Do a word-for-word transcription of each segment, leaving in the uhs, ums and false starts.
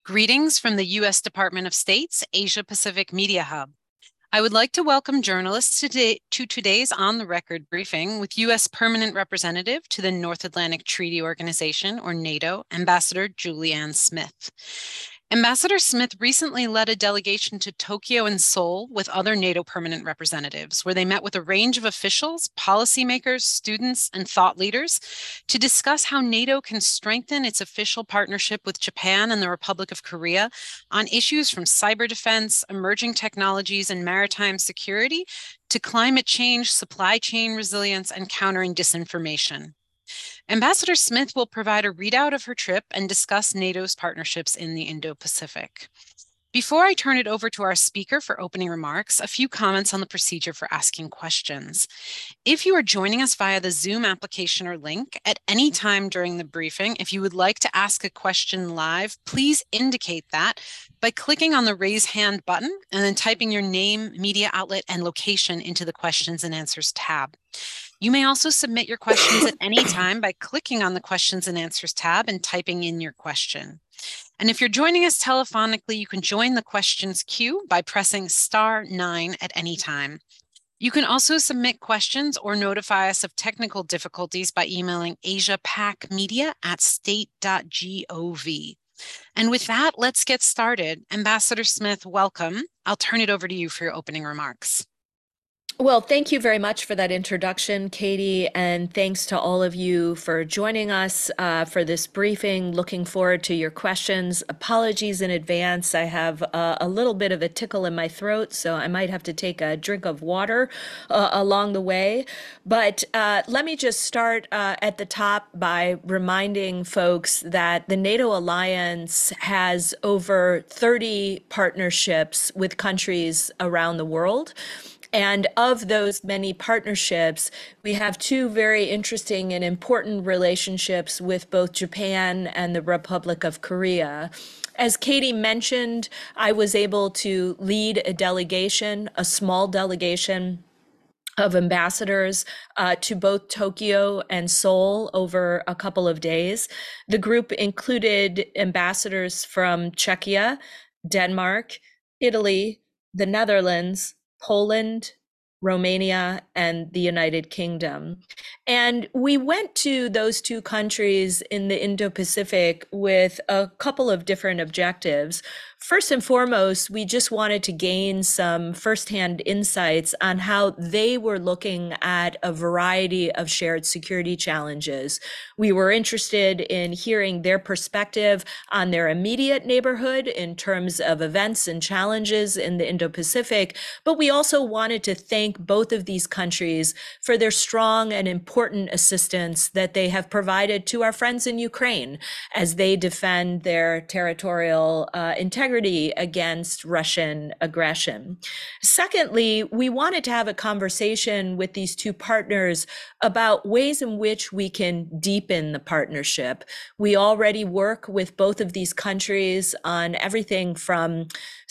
Greetings from the U S Department of State's Asia Pacific Media Hub. I would like to welcome journalists today to today's On the Record briefing with U S Permanent Representative to the North Atlantic Treaty Organization, or NATO, Ambassador Julianne Smith. Ambassador Smith recently led a delegation to Tokyo and Seoul with other NATO permanent representatives, where they met with a range of officials, policymakers, students, and thought leaders to discuss how NATO can strengthen its official partnership with Japan and the Republic of Korea on issues from cyber defense, emerging technologies, and maritime security to climate change, supply chain resilience, and countering disinformation. Ambassador Smith will provide a readout of her trip and discuss NATO's partnerships in the Indo-Pacific. Before I turn it over to our speaker for opening remarks, a few comments on the procedure for asking questions. If you are joining us via the Zoom application or link at any time during the briefing, if you would like to ask a question live, please indicate that by clicking on the raise hand button and then typing your name, media outlet, and location into the questions and answers tab. You may also submit your questions at any time by clicking on the questions and answers tab and typing in your question. And if you're joining us telephonically, you can join the questions queue by pressing star nine at any time. You can also submit questions or notify us of technical difficulties by emailing asiapacmedia at state dot gov. And with that, let's get started. Ambassador Smith, welcome. I'll turn it over to you for your opening remarks. Well, thank you very much for that introduction, Katie, and thanks to all of you for joining us uh, for this briefing. Looking forward to your questions. Apologies in advance. I have uh, a little bit of a tickle in my throat, so I might have to take a drink of water uh, along the way. But uh, let me just start uh, at the top by reminding folks that the NATO alliance has over thirty partnerships with countries around the world. And of those many partnerships, we have two very interesting and important relationships with both Japan and the Republic of Korea. As Katie mentioned, I was able to lead a delegation, a small delegation of ambassadors uh, to both Tokyo and Seoul over a couple of days. The group included ambassadors from Czechia, Denmark, Italy, the Netherlands, Poland, Romania, and the United Kingdom. And we went to those two countries in the Indo-Pacific with a couple of different objectives. First and foremost, we just wanted to gain some firsthand insights on how they were looking at a variety of shared security challenges. We were interested in hearing their perspective on their immediate neighborhood in terms of events and challenges in the Indo-Pacific, but we also wanted to thank both of these countries for their strong and important assistance that they have provided to our friends in Ukraine as they defend their territorial uh, integrity against Russian aggression. Secondly, we wanted to have a conversation with these two partners about ways in which we can deepen the partnership. We already work with both of these countries on everything from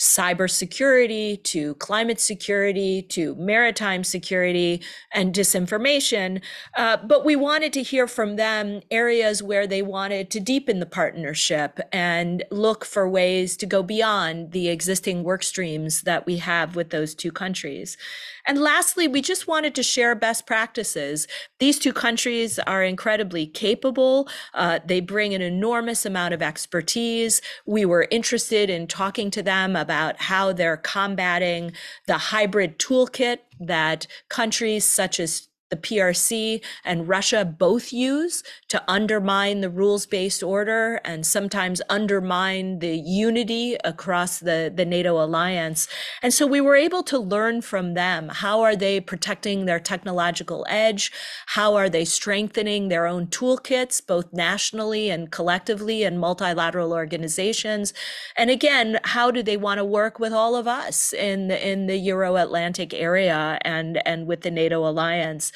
cybersecurity to climate security to maritime security and disinformation. Uh, but we wanted to hear from them areas where they wanted to deepen the partnership and look for ways to go beyond the existing work streams that we have with those two countries. And lastly, we just wanted to share best practices. These two countries are incredibly capable. Uh, they bring an enormous amount of expertise. We were interested in talking to them about how they're combating the hybrid toolkit that countries such as the P R C and Russia both use to undermine the rules-based order and sometimes undermine the unity across the, the NATO alliance. And so we were able to learn from them. How are they protecting their technological edge? How are they strengthening their own toolkits, both nationally and collectively in multilateral organizations? And again, how do they want to work with all of us in the, in the Euro-Atlantic area and, and with the NATO alliance?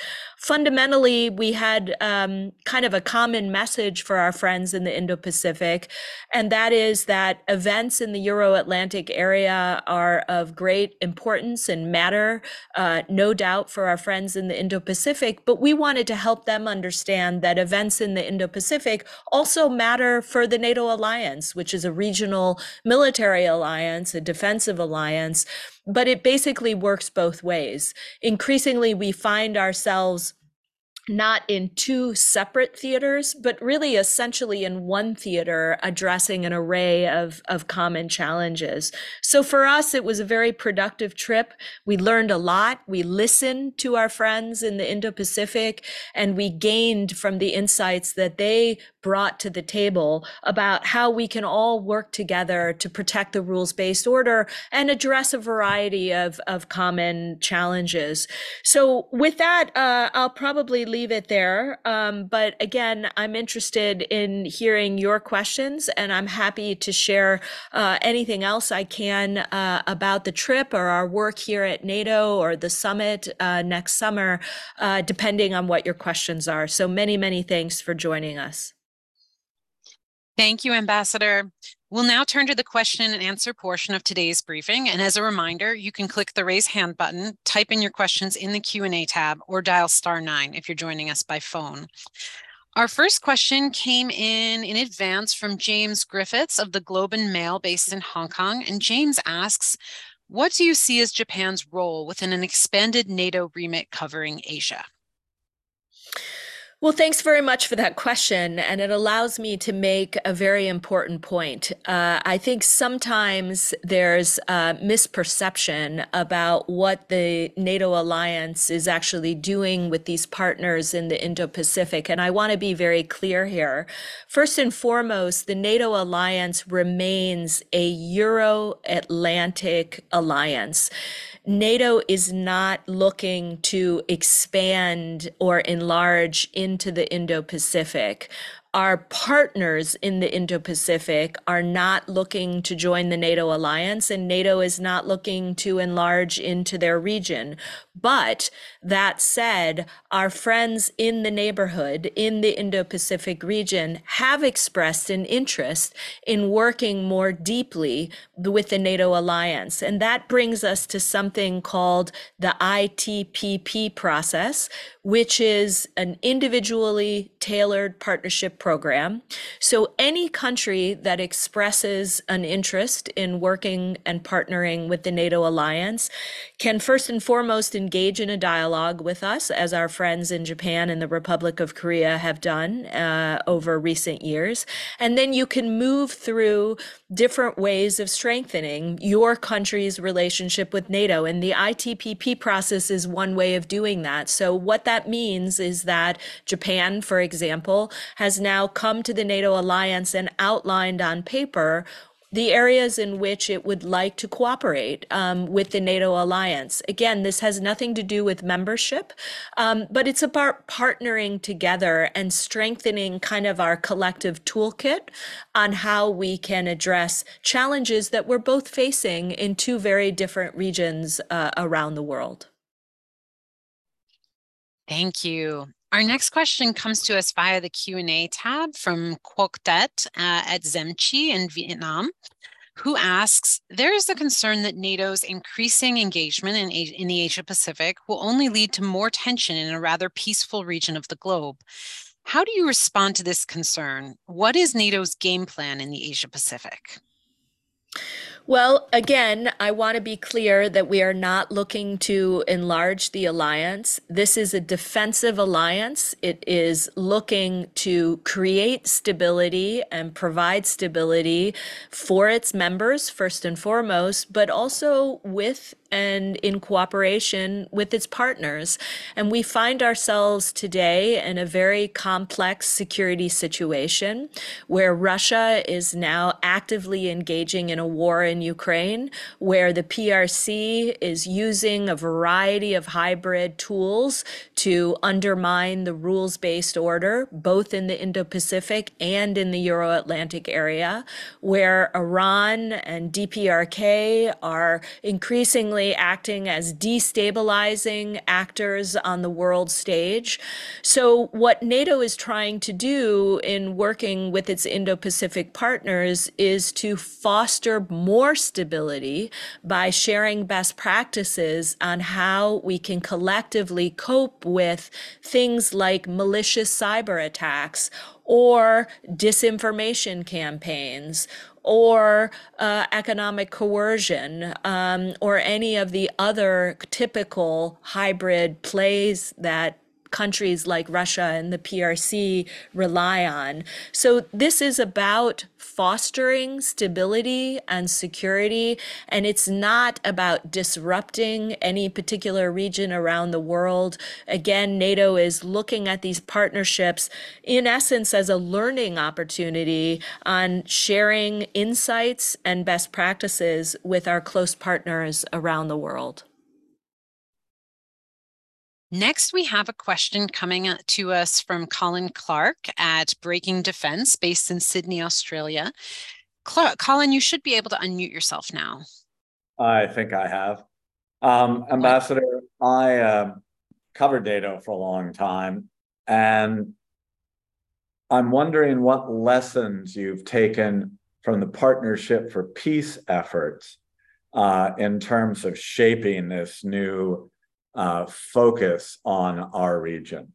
Fundamentally, we had um, kind of a common message for our friends in the Indo-Pacific, and that is that events in the Euro-Atlantic area are of great importance and matter, uh, no doubt, for our friends in the Indo-Pacific, but we wanted to help them understand that events in the Indo-Pacific also matter for the NATO alliance, which is a regional military alliance, a defensive alliance, but it basically works both ways. Increasingly, we find ourselves not in two separate theaters, but really essentially in one theater addressing an array of, of common challenges. So for us, it was a very productive trip. We learned a lot. We listened to our friends in the Indo-Pacific, and we gained from the insights that they brought to the table about how we can all work together to protect the rules-based order and address a variety of, of common challenges. So with that, uh, I'll probably leave it there. Um, but again, I'm interested in hearing your questions, and I'm happy to share uh, anything else I can uh, about the trip or our work here at NATO or the summit uh, next summer, uh, depending on what your questions are. So many, many thanks for joining us. Thank you, Ambassador. We'll now turn to the question and answer portion of today's briefing. And as a reminder, you can click the raise hand button, type in your questions in the Q and A tab, or dial star nine if you're joining us by phone. Our first question came in in advance from James Griffiths of the Globe and Mail based in Hong Kong. And James asks, what do you see as Japan's role within an expanded NATO remit covering Asia? Well, thanks very much for that question. And it allows me to make a very important point. Uh, I think sometimes there's a misperception about what the NATO alliance is actually doing with these partners in the Indo-Pacific. And I want to be very clear here. First and foremost, the NATO alliance remains a Euro-Atlantic alliance. NATO is not looking to expand or enlarge into the Indo-Pacific. Our partners in the Indo-Pacific are not looking to join the NATO alliance, and NATO is not looking to enlarge into their region. But that said, our friends in the neighborhood, in the Indo-Pacific region, have expressed an interest in working more deeply with the NATO alliance. And that brings us to something called the I T P P process, which is an individually tailored partnership program. So any country that expresses an interest in working and partnering with the NATO alliance can first and foremost engage in a dialogue with us, as our friends in Japan and the Republic of Korea have done uh, over recent years. And then you can move through different ways of strengthening your country's relationship with NATO. And the I T P P process is one way of doing that. So what that means is that Japan, for example, has now come to the NATO alliance and outlined on paper the areas in which it would like to cooperate um, with the NATO alliance. Again, this has nothing to do with membership, um, but it's about partnering together and strengthening kind of our collective toolkit on how we can address challenges that we're both facing in two very different regions uh, around the world. Thank you. Our next question comes to us via the Q and A tab from Quoc Tet uh, at Zemchi in Vietnam, who asks, there is a concern that NATO's increasing engagement in, in the Asia-Pacific will only lead to more tension in a rather peaceful region of the globe. How do you respond to this concern? What is NATO's game plan in the Asia-Pacific? Well, again, I want to be clear that we are not looking to enlarge the alliance. This is a defensive alliance. It is looking to create stability and provide stability for its members, first and foremost, but also with and in cooperation with its partners. And we find ourselves today in a very complex security situation where Russia is now actively engaging in a war in and Ukraine, where the P R C is using a variety of hybrid tools to undermine the rules-based order, both in the Indo-Pacific and in the Euro-Atlantic area, where Iran and D P R K are increasingly acting as destabilizing actors on the world stage. So what NATO is trying to do in working with its Indo-Pacific partners is to foster more stability by sharing best practices on how we can collectively cope with things like malicious cyber attacks or disinformation campaigns or uh, economic coercion, um, or any of the other typical hybrid plays that countries like Russia and the P R C rely on. So this is about fostering stability and security, and it's not about disrupting any particular region around the world. Again, NATO is looking at these partnerships in essence as a learning opportunity on sharing insights and best practices with our close partners around the world. Next, we have a question coming to us from Colin Clark at Breaking Defense, based in Sydney, Australia. Cl- Colin, you should be able to unmute yourself now. I think I have. Um, Ambassador, I uh, covered NATO for a long time, and I'm wondering what lessons you've taken from the Partnership for Peace efforts uh, in terms of shaping this new Uh, focus on our region.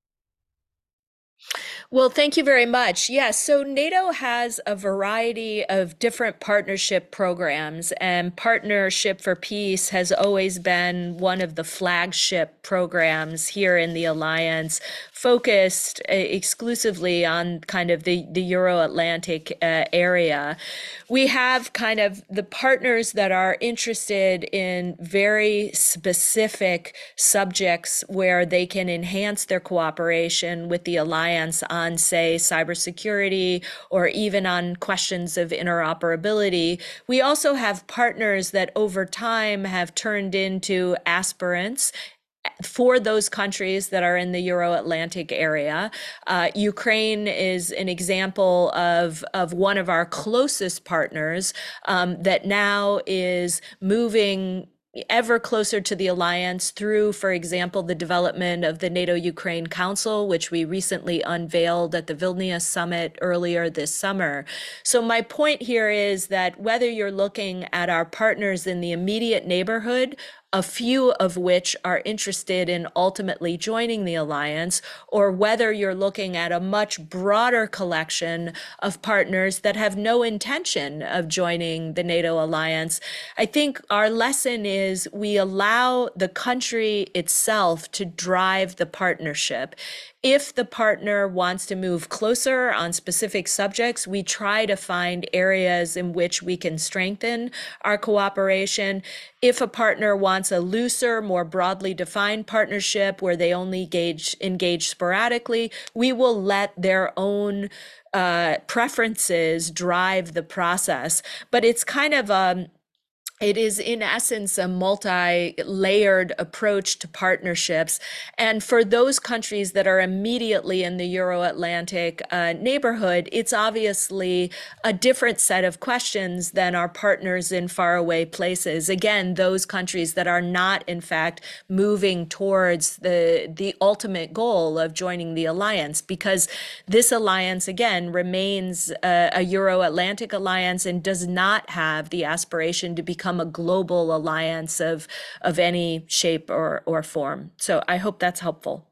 Well, thank you very much. Yes, so NATO has a variety of different partnership programs, and Partnership for Peace has always been one of the flagship programs here in the alliance, focused uh, exclusively on kind of the, the Euro-Atlantic uh, area. We have kind of the partners that are interested in very specific subjects where they can enhance their cooperation with the alliance on, say, cybersecurity or even on questions of interoperability. We also have partners that over time have turned into aspirants for those countries that are in the Euro-Atlantic area. Uh, Ukraine is an example of, of one of our closest partners um, that now is moving ever closer to the alliance through, for example, the development of the NATO-Ukraine Council, which we recently unveiled at the Vilnius summit earlier this summer. So my point here is that whether you're looking at our partners in the immediate neighborhood, a few of which are interested in ultimately joining the alliance, or whether you're looking at a much broader collection of partners that have no intention of joining the NATO alliance, I think our lesson is we allow the country itself to drive the partnership. If the partner wants to move closer on specific subjects, we try to find areas in which we can strengthen our cooperation. If a partner wants a looser, more broadly defined partnership where they only engage, engage sporadically, we will let their own uh, preferences drive the process. But it's kind of a It is, in essence, a multi-layered approach to partnerships. And for those countries that are immediately in the Euro-Atlantic uh, neighborhood, it's obviously a different set of questions than our partners in faraway places. Again, those countries that are not, in fact, moving towards the, the ultimate goal of joining the alliance, because this alliance, again, remains a, a Euro-Atlantic alliance and does not have the aspiration to become a global alliance of, of any shape or, or form. So I hope that's helpful.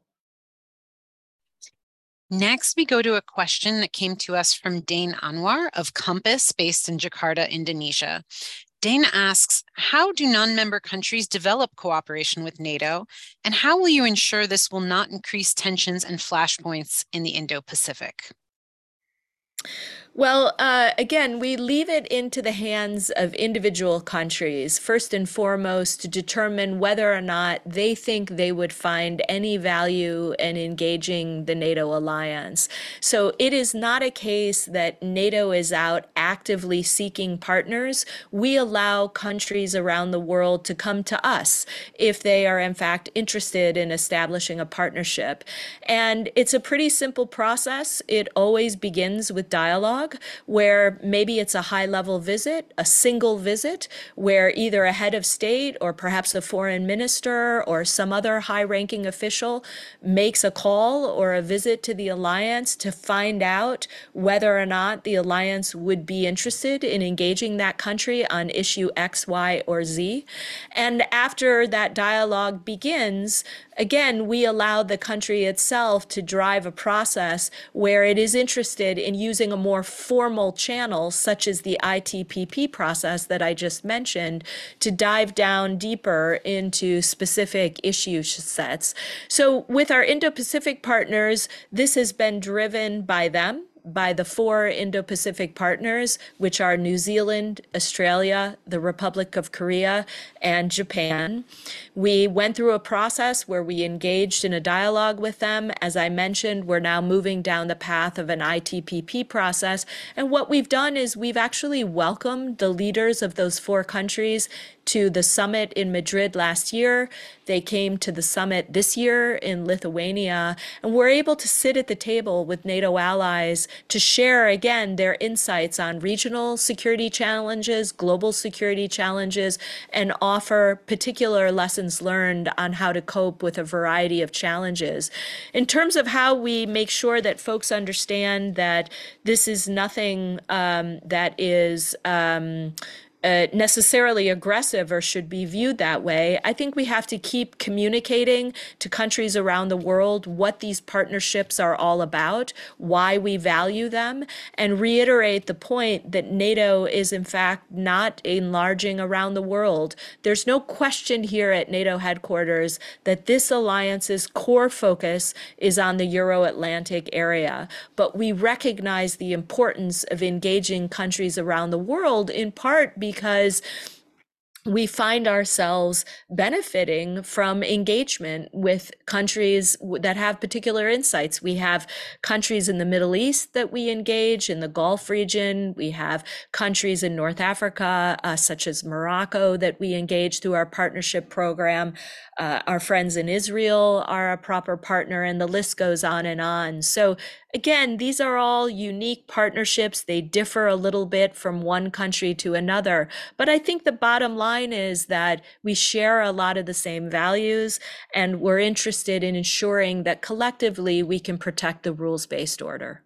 Next, we go to a question that came to us from Dane Anwar of Compass, based in Jakarta, Indonesia. Dane asks, how do non-member countries develop cooperation with NATO, and how will you ensure this will not increase tensions and flashpoints in the Indo-Pacific? Well, uh, again, we leave it into the hands of individual countries, first and foremost, to determine whether or not they think they would find any value in engaging the NATO alliance. So it is not a case that NATO is out actively seeking partners. We allow countries around the world to come to us if they are, in fact, interested in establishing a partnership. And it's a pretty simple process. It always begins with dialogue, where maybe it's a high-level visit, a single visit, where either a head of state or perhaps a foreign minister or some other high-ranking official makes a call or a visit to the alliance to find out whether or not the alliance would be interested in engaging that country on issue X, Y, or Z. And after that dialogue begins, again, we allow the country itself to drive a process where it is interested in using a more formal channel, such as the I T P P process that I just mentioned, to dive down deeper into specific issue sets. So with our Indo-Pacific partners, this has been driven by them, by the four Indo-Pacific partners, which are New Zealand, Australia, the Republic of Korea, and Japan. We went through a process where we engaged in a dialogue with them. As I mentioned, we're now moving down the path of an I T P P process. And what we've done is we've actually welcomed the leaders of those four countries to the summit in Madrid last year. They came to the summit this year in Lithuania, and we're able to sit at the table with NATO allies to share, again, their insights on regional security challenges, global security challenges, and offer particular lessons learned on how to cope with a variety of challenges. In terms of how we make sure that folks understand that this is nothing um, that is um, Uh, necessarily aggressive or should be viewed that way, I think we have to keep communicating to countries around the world what these partnerships are all about, why we value them, and reiterate the point that NATO is in fact not enlarging around the world. There's no question here at NATO headquarters that this alliance's core focus is on the Euro-Atlantic area, but we recognize the importance of engaging countries around the world, in part because because we find ourselves benefiting from engagement with countries that have particular insights. We have countries in the Middle East that we engage, in the Gulf region. We have countries in North Africa, uh, such as Morocco, that we engage through our partnership program. Uh, our friends in Israel are a proper partner, and the list goes on and on. So again, these are all unique partnerships. They differ a little bit from one country to another. But I think the bottom line is that we share a lot of the same values, and we're interested in ensuring that collectively we can protect the rules-based order.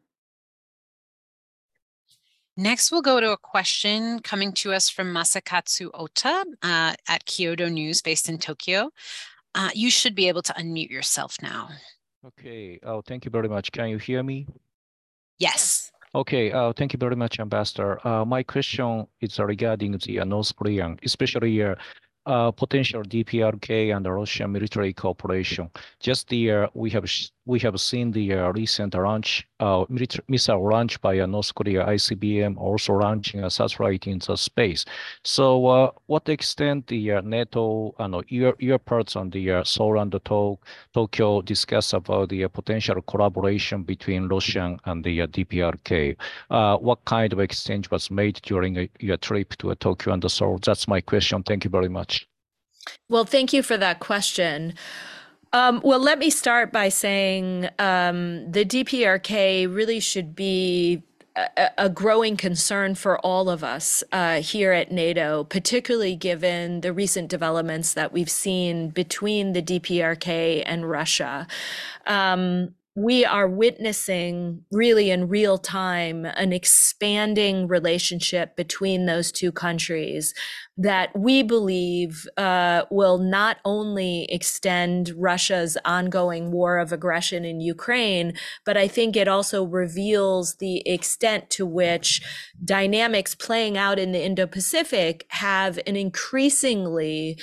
Next, we'll go to a question coming to us from Masakatsu Ota uh, at Kyodo News, based in Tokyo. Uh, you should be able to unmute yourself now. Okay. Oh, thank you very much. Can you hear me? Yes. Okay. Uh, thank you very much, Ambassador. Uh, my question is regarding the uh, North Korean, especially uh, uh, potential D P R K and the Russian military cooperation. Just the uh, we have we have seen the uh, recent launch, uh, military missile launch by uh, North Korea I C B M, also launching a satellite into space. So, uh, what extent the uh, NATO and uh, your your parts on the uh, Seoul and the to Tokyo discuss about the uh, potential collaboration between Russian and the uh, D P R K? Uh, what kind of exchange was made during uh, your trip to uh, Tokyo and the Seoul? That's my question. Thank you very much. Well, thank you for that question. Um, well, let me start by saying um, the D P R K really should be a, a growing concern for all of us uh, here at NATO, particularly given the recent developments that we've seen between the D P R K and Russia. Um, we are witnessing really in real time an expanding relationship between those two countries that we believe uh, will not only extend Russia's ongoing war of aggression in Ukraine, but I think it also reveals the extent to which dynamics playing out in the Indo-Pacific have an increasingly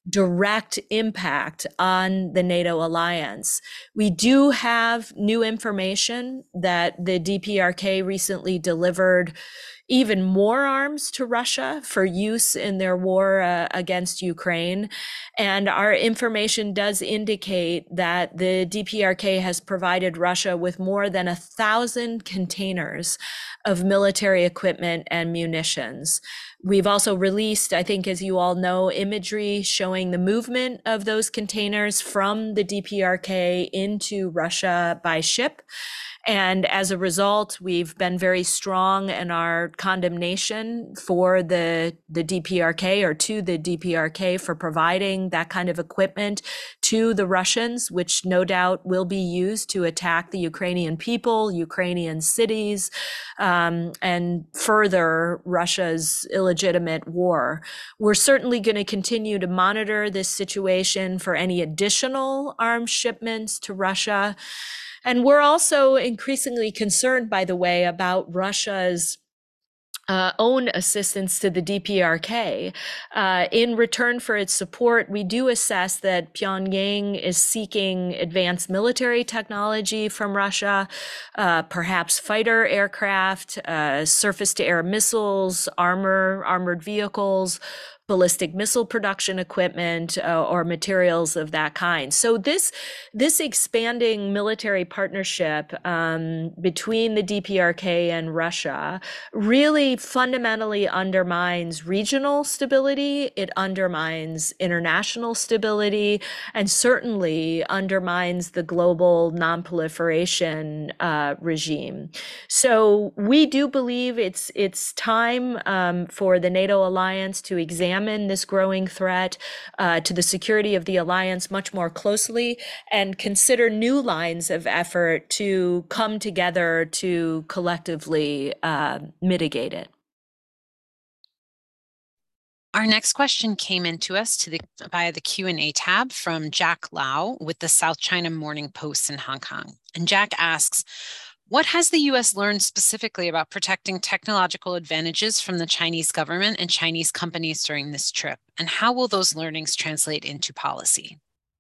direct impact on the NATO alliance. We do have new information that the D P R K recently delivered even more arms to Russia for use in their war uh, against Ukraine. And our information does indicate that the D P R K has provided Russia with more than a thousand containers of military equipment and munitions. We've also released, I think, as you all know, imagery showing the movement of those containers from the D P R K into Russia by ship. And as a result, we've been very strong in our condemnation for the, the D P R K or to the D P R K for providing that kind of equipment to the Russians, which no doubt will be used to attack the Ukrainian people, Ukrainian cities, um, and further Russia's illegitimate war. We're certainly going to continue to monitor this situation for any additional arms shipments to Russia. And we're also increasingly concerned, by the way, about Russia's Uh, own assistance to the D P R K. Uh, in return for its support, we do assess that Pyongyang is seeking advanced military technology from Russia, uh, perhaps fighter aircraft, uh, surface-to-air missiles, armor, armored vehicles, ballistic missile production equipment, uh, or materials of that kind. So this, this expanding military partnership um, between the D P R K and Russia really fundamentally undermines regional stability, it undermines international stability, and certainly undermines the global nonproliferation uh, regime. So we do believe it's, it's time um, for the NATO alliance to examine this growing threat uh, to the security of the alliance much more closely and consider new lines of effort to come together to collectively uh, mitigate it. Our next question came into us to the, via the Q and A tab from Jack Lau with the South China Morning Post in Hong Kong. And Jack asks, what has the U S learned specifically about protecting technological advantages from the Chinese government and Chinese companies during this trip? And how will those learnings translate into policy?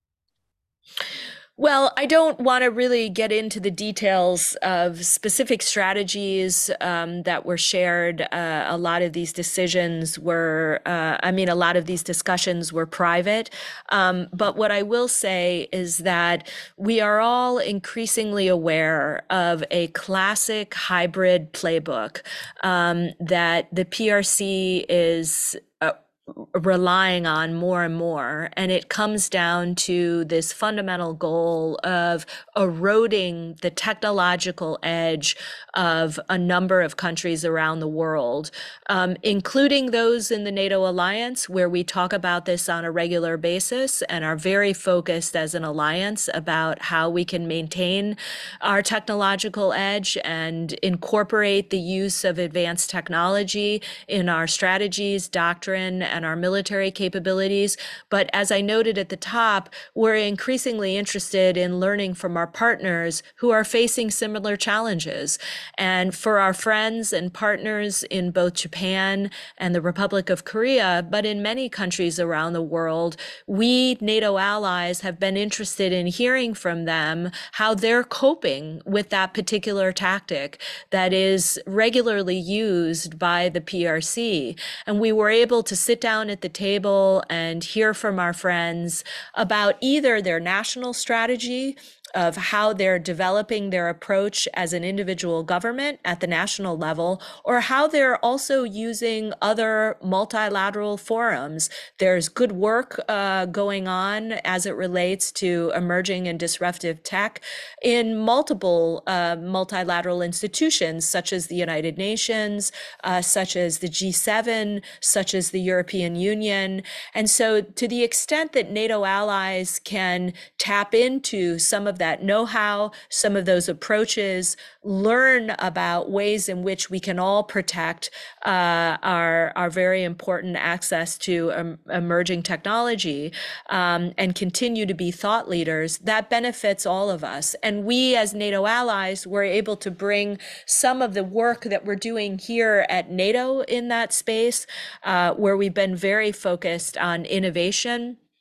Well, I don't want to really get into the details of specific strategies um, that were shared. Uh, a lot of these decisions were, uh, I mean, a lot of these discussions were private. Um, but what I will say is that we are all increasingly aware of a classic hybrid playbook um, that the P R C is uh, relying on more and more. And it comes down to this fundamental goal of eroding the technological edge of a number of countries around the world, um, including those in the NATO alliance, where we talk about this on a regular basis and are very focused as an alliance about how we can maintain our technological edge and incorporate the use of advanced technology in our strategies, doctrine, and our military capabilities. But as I noted at the top, we're increasingly interested in learning from our partners who are facing similar challenges. And for our friends and partners in both Japan and the Republic of Korea, but in many countries around the world, we NATO allies have been interested in hearing from them how they're coping with that particular tactic that is regularly used by the P R C. And we were able to sit down at the table and hear from our friends about either their national strategy of how they're developing their approach as an individual government at the national level, or how they're also using other multilateral forums. There's good work uh, going on as it relates to emerging and disruptive tech in multiple uh, multilateral institutions, such as the United Nations, uh, such as the G seven, such as the European Union. And so to the extent that NATO allies can tap into some of that know-how, some of those approaches, learn about ways in which we can all protect uh, our, our very important access to um, emerging technology um, and continue to be thought leaders, that benefits all of us. And we as NATO allies were able to bring some of the work that we're doing here at NATO in that space, uh, where we've been very focused on innovation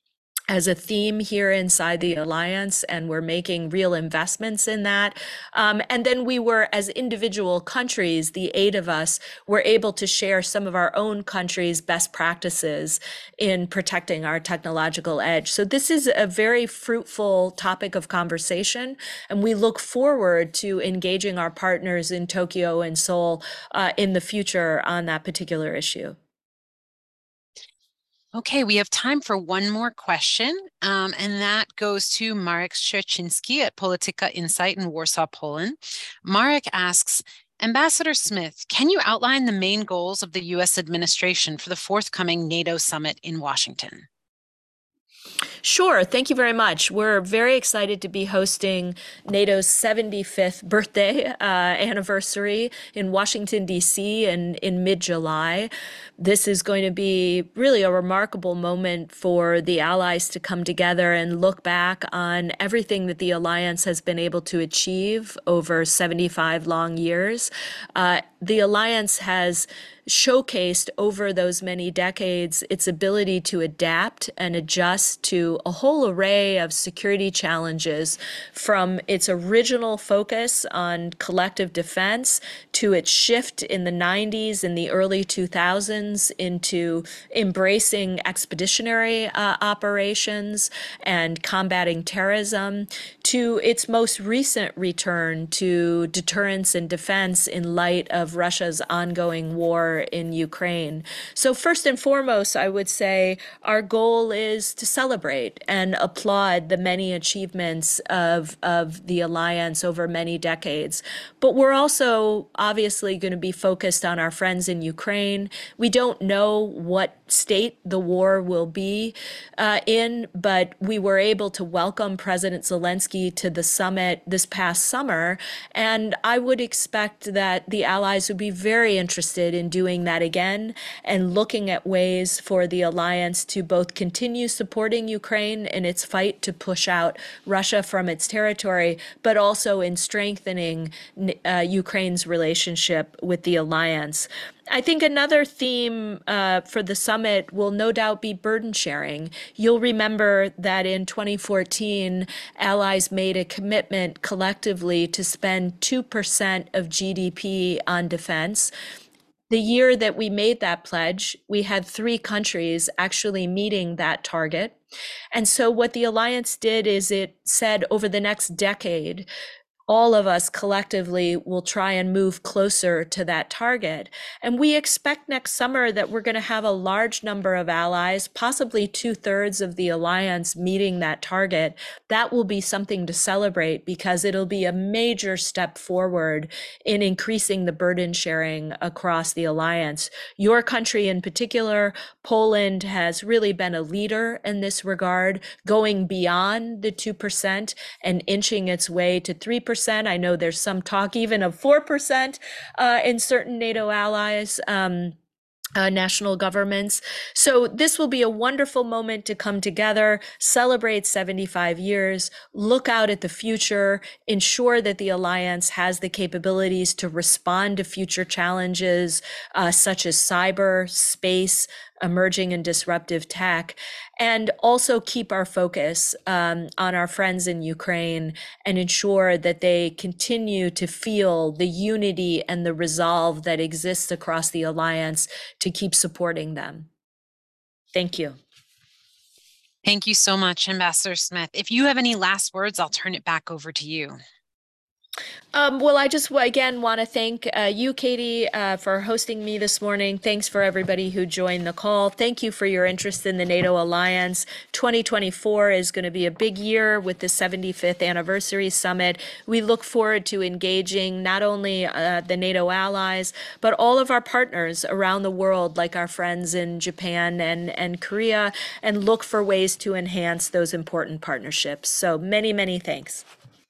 as a theme here inside the alliance, and we're making real investments in that. Um, and then we were, as individual countries, the eight of us, were able to share some of our own countries' best practices in protecting our technological edge. So this is a very fruitful topic of conversation, and we look forward to engaging our partners in Tokyo and Seoul uh, in the future on that particular issue. Okay, we have time for one more question, um, and that goes to Marek Szczerczynski at Polityka Insight in Warsaw, Poland. Marek asks, Ambassador Smith, can you outline the main goals of the U S administration for the forthcoming NATO summit in Washington? Sure. Thank you very much. We're very excited to be hosting NATO's seventy-fifth birthday uh, anniversary in Washington, D C in, in mid-July. This is going to be really a remarkable moment for the allies to come together and look back on everything that the alliance has been able to achieve over seventy-five long years. Uh, the alliance has showcased over those many decades its ability to adapt and adjust to a whole array of security challenges, from its original focus on collective defense to its shift in the nineties and the early two thousands into embracing expeditionary uh, operations and combating terrorism, to its most recent return to deterrence and defense in light of Russia's ongoing war in Ukraine. So first and foremost, I would say our goal is to celebrate and applaud the many achievements of, of the alliance over many decades. But we're also obviously going to be focused on our friends in Ukraine. We don't know what state the war will be uh, in, but we were able to welcome President Zelensky to the summit this past summer. And I would expect that the allies would be very interested in doing that again and looking at ways for the alliance to both continue supporting Ukraine in its fight to push out Russia from its territory, but also in strengthening uh, Ukraine's relationship with the alliance. I think another theme uh, for the summit will no doubt be burden sharing. You'll remember that in twenty fourteen, allies made a commitment collectively to spend two percent of G D P on defense. The year that we made that pledge, we had three countries actually meeting that target. And so what the alliance did is it said over the next decade, all of us collectively will try and move closer to that target. And we expect next summer that we're going to have a large number of allies, possibly two thirds of the alliance meeting that target. That will be something to celebrate because it'll be a major step forward in increasing the burden sharing across the alliance. Your country in particular, Poland, has really been a leader in this regard, going beyond the two percent and inching its way to three percent. I know there's some talk even of four percent uh, in certain NATO allies. Um, Uh, national governments. So this will be a wonderful moment to come together, celebrate seventy-five years, look out at the future, ensure that the alliance has the capabilities to respond to future challenges uh, such as cyber, space, emerging and disruptive tech, and also keep our focus um, on our friends in Ukraine and ensure that they continue to feel the unity and the resolve that exists across the alliance to keep supporting them. Thank you. Thank you so much, Ambassador Smith. If you have any last words, I'll turn it back over to you. Um, well, I just again want to thank uh, you, Katie, uh, for hosting me this morning. Thanks for everybody who joined the call. Thank you for your interest in the NATO alliance. twenty twenty-four is going to be a big year with the seventy-fifth anniversary summit. We look forward to engaging not only uh, the NATO allies, but all of our partners around the world, like our friends in Japan and, and Korea, and look for ways to enhance those important partnerships. So many, many thanks.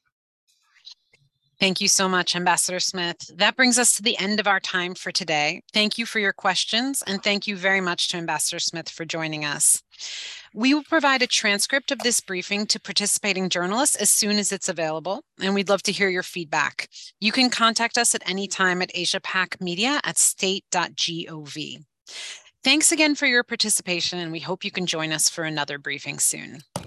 Thank you so much, Ambassador Smith. That brings us to the end of our time for today. Thank you for your questions, and thank you very much to Ambassador Smith for joining us. We will provide a transcript of this briefing to participating journalists as soon as it's available, and we'd love to hear your feedback. You can contact us at any time at Asia Pac Media at state dot gov. Thanks again for your participation, and we hope you can join us for another briefing soon.